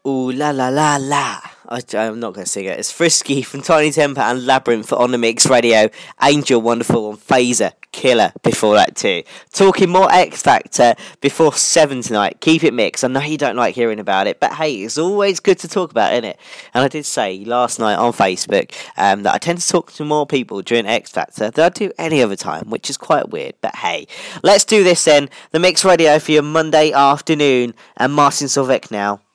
Ooh la la la la. I'm not going to sing it. It's Frisky from Tiny Temper and Labyrinth on the Mix Radio. Angel Wonderful on Phaser. Killer before that too. Talking more X Factor before 7 tonight. Keep it mixed. I know you don't like hearing about it, but hey, it's always good to talk about, isn't it? And I did say last night on Facebook that I tend to talk to more people during X Factor than I do any other time, which is quite weird. But hey, let's do this then. The Mix Radio for your Monday afternoon. And Martin Solveig now.